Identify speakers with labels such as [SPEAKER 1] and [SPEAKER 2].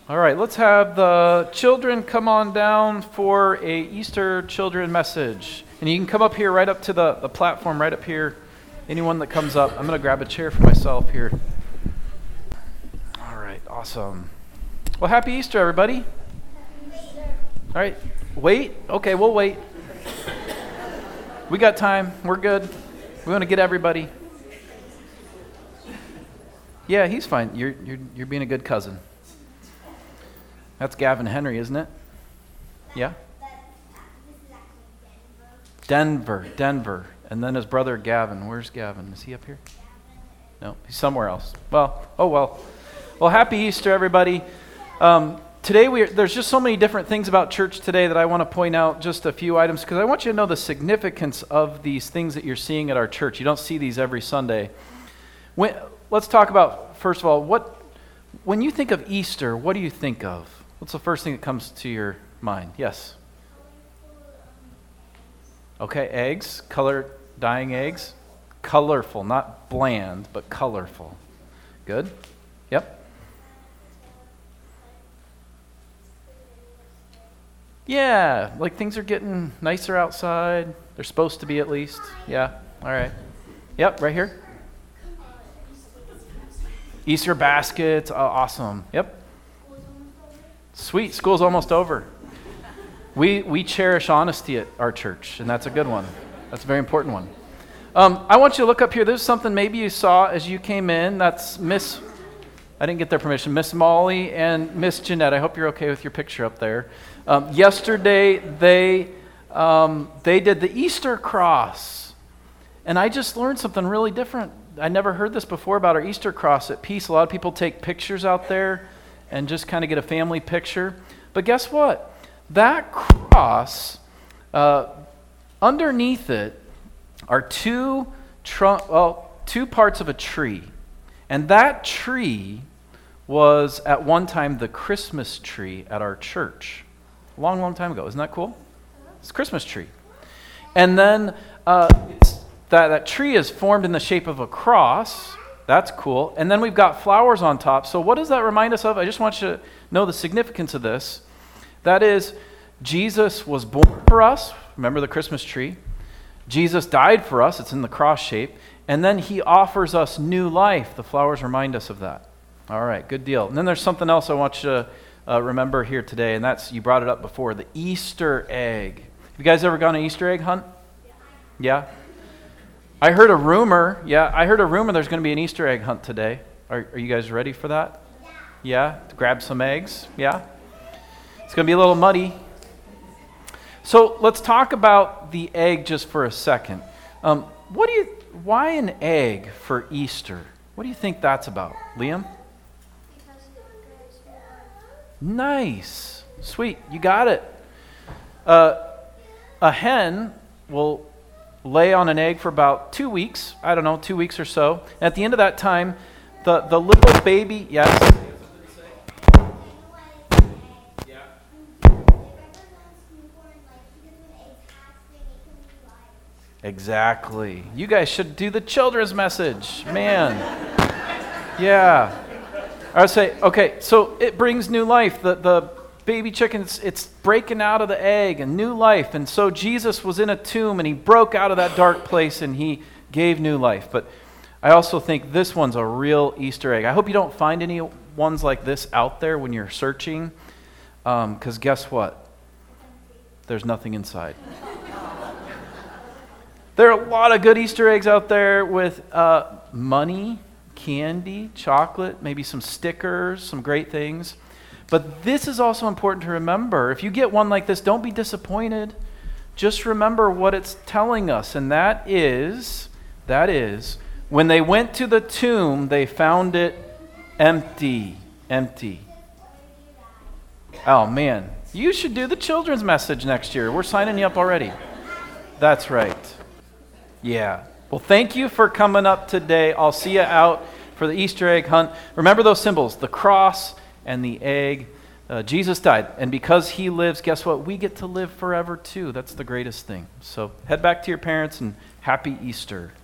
[SPEAKER 1] All right, let's have the children come on down for a Easter children message. And you can come up here, right up to the platform, right up here. Anyone that comes up. I'm going to grab a chair for myself here. All right, awesome. Well, happy Easter, everybody. All right, wait. Okay, we'll wait. We got time. We're good. We want to get everybody. Yeah, he's fine. You're being a good cousin. That's Gavin Henry, isn't it? Yeah? Denver. And then his brother Gavin. Where's Gavin? Is he up here? No, he's somewhere else. Well. Well, happy Easter, everybody. Today, there's just so many different things about church today that I want to point out just a few items because I want you to know the significance of these things that you're seeing at our church. You don't see these every Sunday. Let's talk about, first of all, when you think of Easter, what do you think of? What's the first thing that comes to your mind? Yes? Okay, eggs, dyeing eggs. Colorful, not bland, but colorful. Good? Yep. Yeah, like things are getting nicer outside. They're supposed to be at least. Yeah, all right. Yep, right here. Easter baskets, awesome. Yep. Sweet, school's almost over. We cherish honesty at our church, and that's a good one. That's a very important one. I want you to look up here. There's something maybe you saw as you came in. That's I didn't get their permission, Miss Molly and Miss Jeanette. I hope you're okay with your picture up there. Yesterday, they did the Easter cross, and I just learned something really different. I never heard this before about our Easter cross at Peace. A lot of people take pictures out there and just kind of get a family picture. But guess what? That cross, underneath it are two parts of a tree. And that tree was at one time the Christmas tree at our church. A long, long time ago. Isn't that cool? It's a Christmas tree. And then that tree is formed in the shape of a cross. That's cool. And then we've got flowers on top. So what does that remind us of? I just want you to know the significance of this. That is, Jesus was born for us. Remember the Christmas tree. Jesus died for us. It's in the cross shape. And then he offers us new life. The flowers remind us of that. All right, good deal. And then there's something else I want you to remember here today, and that's, you brought it up before, the Easter egg. Have you guys ever gone on an Easter egg hunt? Yeah? I heard a rumor there's going to be an Easter egg hunt today. Are you guys ready for that? Yeah? To grab some eggs? Yeah? It's going to be a little muddy. So let's talk about the egg just for a second. Why an egg for Easter? What do you think that's about? Liam? Nice. Sweet. You got it. A hen will lay on an egg for about 2 weeks. I don't know, 2 weeks or so. And at the end of that time, the little baby, yes? Exactly. You guys should do the children's message. Man. Yeah. I would say, okay, so it brings new life. The baby chicken, it's breaking out of the egg and new life. And so Jesus was in a tomb and he broke out of that dark place and he gave new life. But I also think this one's a real Easter egg. I hope you don't find any ones like this out there when you're searching. Because guess what? There's nothing inside. There are a lot of good Easter eggs out there with money, candy, chocolate, maybe some stickers, some great things. But this is also important to remember. If you get one like this, don't be disappointed. Just remember what it's telling us, and that is, when they went to the tomb, they found it empty. Oh man, you should do the children's message next year. We're signing you up already. That's right. Yeah. Well, thank you for coming up today. I'll see you out for the Easter egg hunt. Remember those symbols, the cross and the egg. Jesus died, and because he lives, guess what? We get to live forever too. That's the greatest thing. So head back to your parents and happy Easter.